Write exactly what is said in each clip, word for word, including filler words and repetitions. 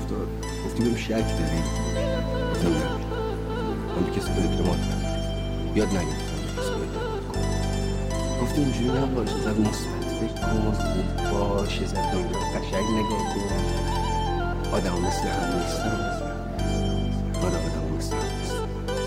تو گفتی بهم شک داری؟ گفتم نه من به کسی اعتماد ندارم، یاد نگرفتم به کسی اعتماد کنم. گفتی اینجوری نباشه، زد مثبت فکر کن، خوب باشه، زد دنیا قشنگ نگاه کن، آدم مثل هم نیستم، من آدم مثل هم نیستم.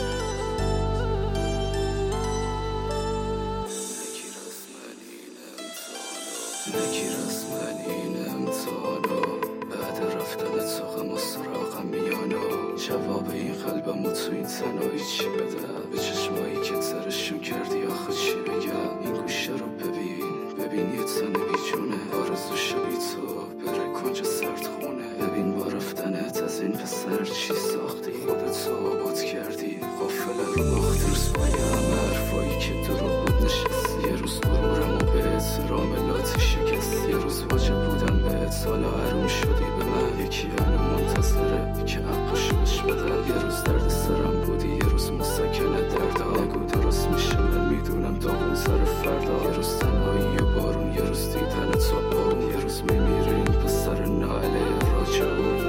نگیر از من این امتحانو، بعد رفتن تو غم و سراغم میانو، جواب این قلبم و تو این تنهایی چی بدم؟ به چشمایی که ترشون کردی آخه چی بگم؟ این گوشه رو ببین ببین یه تن بیجونه، آرزو شبی تو بره کنج سرد خونه. ببین با رفتنت از این پسر چی ساختی، خودتو آباد کردی، غافله رو باختی. روز پای همه حرفایی که دروغ بود نشستی، یه روز غرورم و به احترام لاتی شکستی. یه روز واجب بودم بهت حالا حروم شدی به من. یکی هنو منتظره که حقشو بهش بدن. یه روز درد سرم بودی، یه روز مسکن دردا. نگو درست میشه من میدونم داغون سر فردا. یه روز تنهایی و بارون، یه روز دیدن تو بارون. یه روز میمیره این پسر ناله راجعون.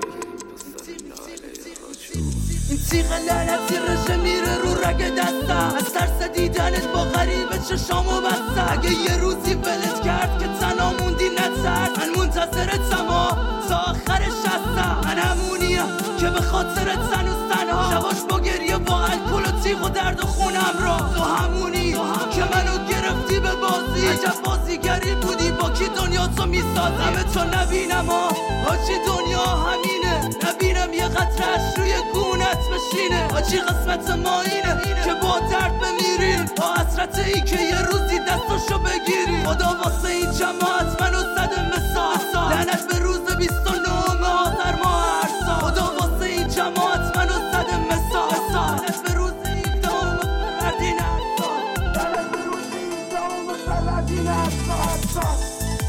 این تیغ لعنتی رشه میره رو رگ دستم، از ترس دیدنت با غریبه چشامو بستم. اگه یه روزی ولت کرد که تنها موندی نترس، من منتظرتم ها تا آخرش هستم. من همونیم که به خاطرت هنوز تنها، شباش با گریه با الکل و تیغ و درد و خونم را. تو همونی که منو گرفتی به بازی، عجب بازیگری بودی با کی دنیا تو میسازی. همه تو نبینم ها هاچی دنیا همینه، نبینم یه قطرش روی گونت بشینه. هاچی قسمت ما اینه که با درد بمیریم، با حسرت ای که یه روزی دستاشو بگیری. خدا واسه این جماعت منو زده مثال، لعنت به روز بیست و نهم آذر ماه هر سال. خدا واسه این جماعت منو زده مثال، لعنت به روز هفدهم فروردین هر سال، لعنت به روز هفدهم فروردین هر سال.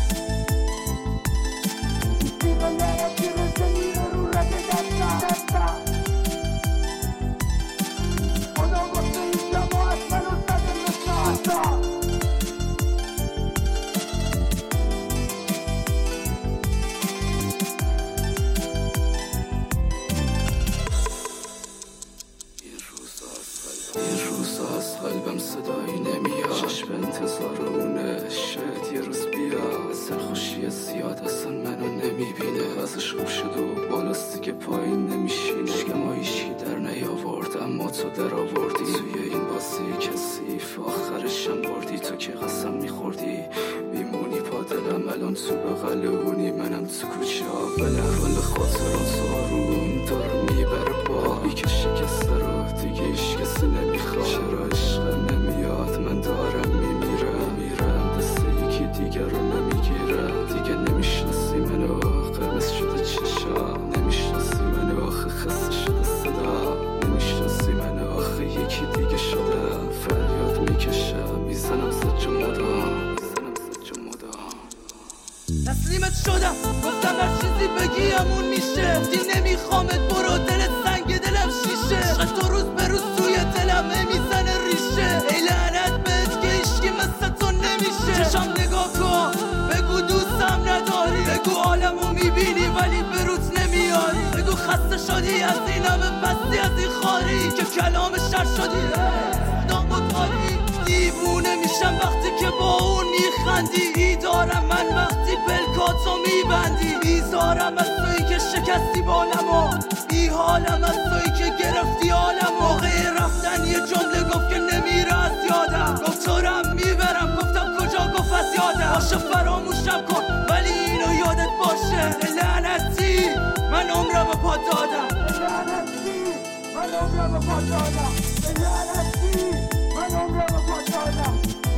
قلبم صدایی نمیاد، چشم انتظار اونه شاید یه روز بیا. سرخوشی زیاد اصلا منو نمیبینه، ازش خوب شد و بالاستی که پایین نمیشینه. عشقم و ایشکی در نیاورد اما تو در آوردی. توی این بازی کسیف آخرشم بردی. تو که قسم میخوردی میمونی با دلم، الان تو بغل اونی منم تو کوچه اولم. حال خاطرات آروم دارم میبره با بی که شکسته رو دیگه ایش کسی نمیخواد. چرا عشق نمیاد من دارم میمیرم میرم دست یکی دیگر رو نمیگیرم. دیگه نمیشناسی منو قرمز شده چشام، نمیشناسی منو آخه خسته شده صدا، نمیشناسی منو آخه یکی دیگه شده. فریاد میکشم میزنم زج مدام، میزنم زج مدام. تسلیمت شدم گفتم هر چیزی بگی همون میشه. گفتی نمیخوامت برو دلت سنگ دلم شیشه. عشق تو روز به روز توی دلم میزنه ریشه. ای لعنت بهت که عشقی مثل تو نمیشه. چشم نگاه کن بگو دوستم نداری، بگو عالمو میبینی ولی به روت نمیاری. بگو خسته شدی از این همه پستی از این خاری که کلام شر شدی دام و تاری. دیوونه میشم وقتی که با اون میخندی. ایدارم من وقتی پلکاتو میبندی. بیزارم از تویی که شکستی بالمو، بی حالم از تویی که گرفتی حالم. موقع رفتن یه جمله گفت که نمیره از یادم. گفت تو رم میبرم گفتم کجا گفت از یادم. باشه فراموشم کن ولی اینو یادت باشه. لعنتی من عمرم پا دادم، لعنتی من عمرم پا دادم، لعنتی من عمرم پا دادم.